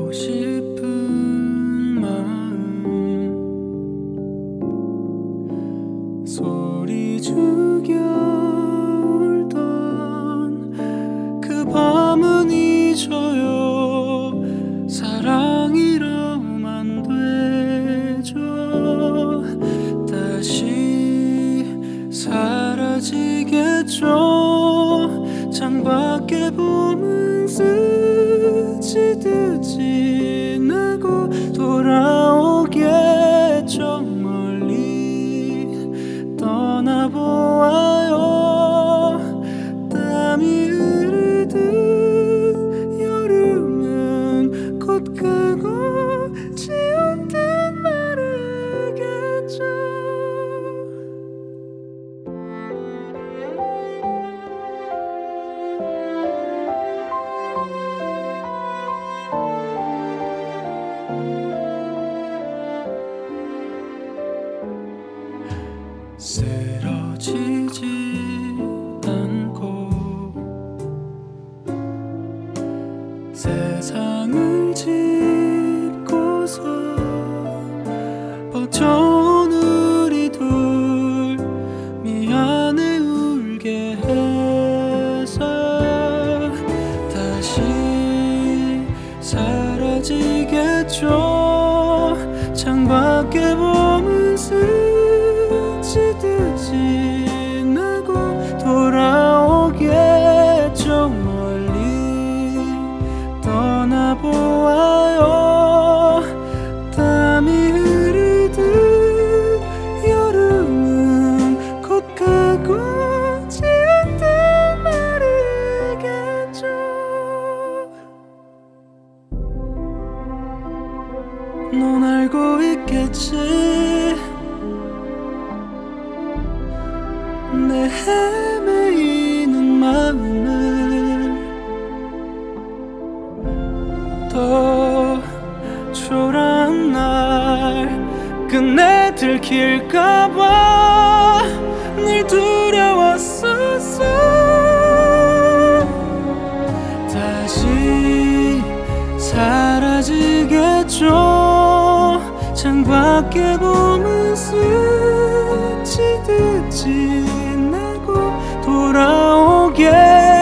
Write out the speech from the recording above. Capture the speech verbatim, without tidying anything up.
싶은 마음 소리 죽여 울던 그 밤은 잊어요. 사랑이라면 안 되죠. 다시 사라지겠죠. 창밖에 봄은 스치듯 지나고 돌아오겠죠. 멀리 떠나보아요. 땀이 흐르듯 여름은 곧 가고 지운 듯 마르겠죠. 쓰러지지 않고 세상을 짚고서 버텨온 우리 둘 미안해 울게 해서 다시 사라지겠죠. 창밖에 봄은 스치듯 지나고 돌아오겠죠. 멀리 떠나보아요. 땀이 흐르듯 여름은 곧 가고 지운 듯 마르겠죠. 넌 알고 있겠지. 내 헤매이는 마음을 더 초라한 날 끝내 들킬까봐 늘 두려웠었어. 다시 사라지겠죠. 창밖에 봄은 스치듯 지나고 돌아오게